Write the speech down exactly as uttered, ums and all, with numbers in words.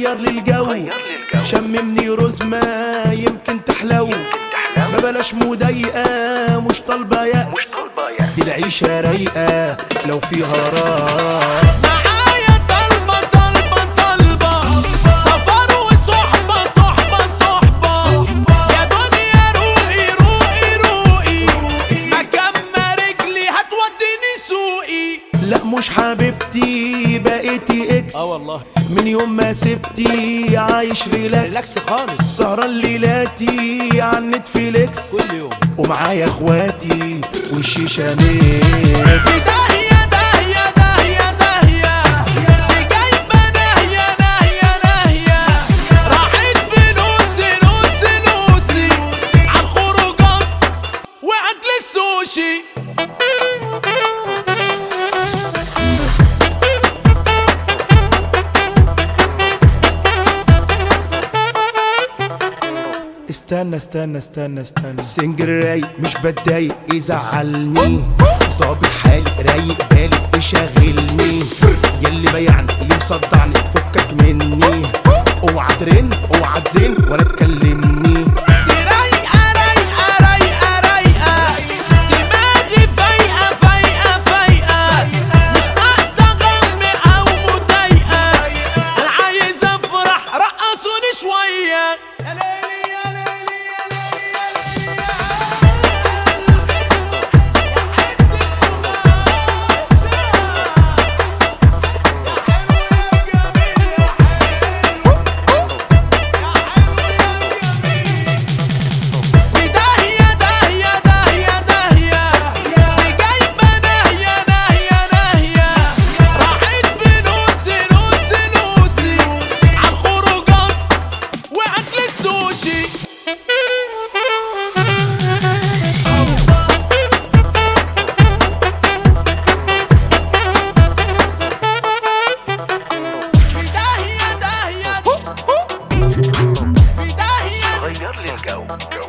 غير لي الجو، شممني رزمة يمكن تحلو، ما بلاش مضايقة مش طالبة يأس، دي العيشة رايقة لو فيها راس. معايا طلبة طلبة طلبة سفر وصحبة صحبة صحبة، يا دنيا روقي روقي روقي، مكان ما رجلي هتوديني سوقي. لا مش حبيبتي بقيتي اكس، اه والله من يوم ما سبتي عايش ريلاكس، ريلاكس خالص، سهران ليلاتي عن نتفليكس كل يوم ومعايا اخواتي والشيشة ميكس. داهية داهية داهية داهية، دي جايبة ناهية ناهية ناهية، راحت فلوسي لوسي لوسي عالخروجات وأكل السوشي. استنى استنى استنى استنى، السنجر رايق مش بتضايق يزعلني، ظابط حالي رايق بالي تشغلني، ياللي بيعني اللي مصدعني فكك مني، اوعى ترن اوعى تزن ولا تكلمني. دي رايقة رايقة رايقة رايقة، دماغي فايقة فايقة فايقة، مش ناقصة غم أو مضايقة، أنا عايز أفرح رقصوني شوية. يا ليلي يا ليلي يا ليلي غير لي الجو.